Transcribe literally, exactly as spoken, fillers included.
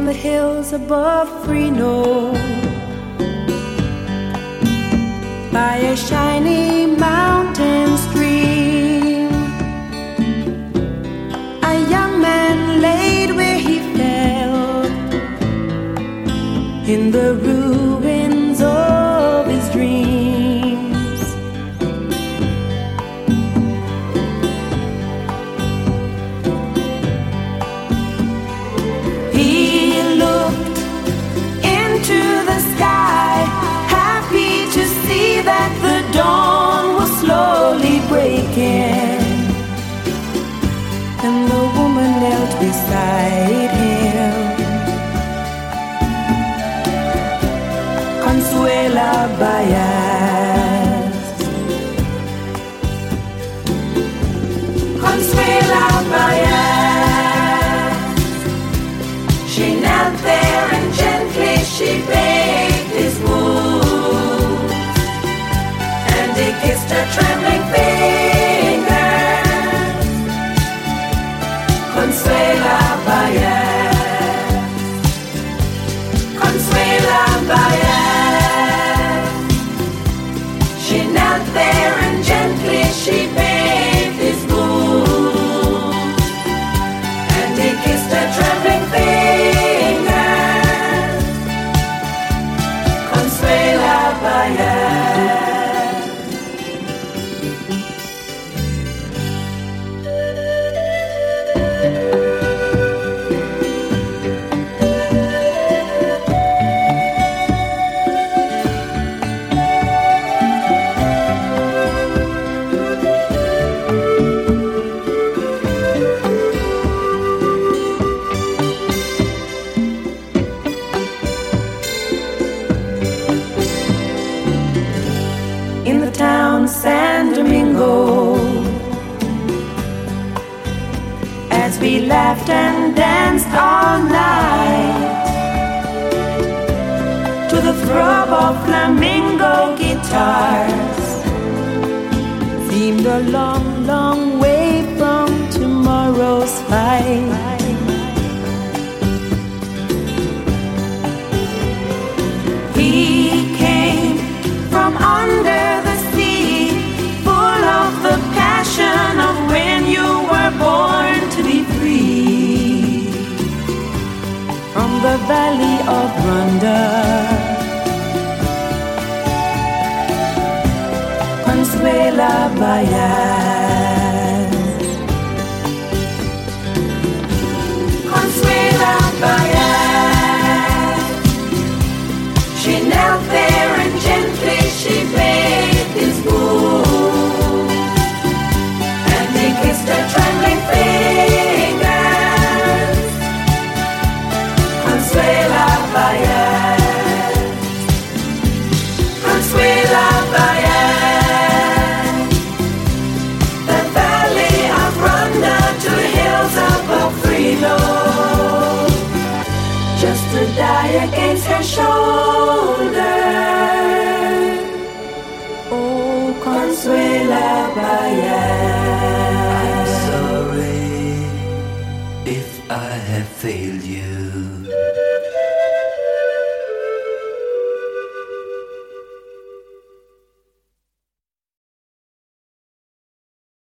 from the hills above Reno, by a shiny mountain stream, a young man laid where he fell, in the ruins of his dreams. He looked into the sky, happy to see that the dawn was slowly breaking, and the woman knelt beside him, Consuela Baez. Consuela Baez. She knelt there and gently she bathed his wounds, and he kissed her trembling fingers. Consuela Baez. Consuela Baez. She knelt there and gently she bathed his wounds, and he kissed her trembling fingers. Consuela Baez. In the town San Domingo, as we laughed and danced all night, to the throb of flamingo guitars, seemed a long, long way from tomorrow's fight. He came from under the sea, full of the passion of when you were born to be free. From the valley of Rhonda, Consuela Baez. Consuela Baez. She knelt there and gently she bathed his wounds, and he kissed her trembling fingers. Consuela Baez. Consuela Baez. The valley of Rhonda to hills above Frilo, just to die against her shoulder. Oh, Consuela Baez. I'm sorry if I have failed you.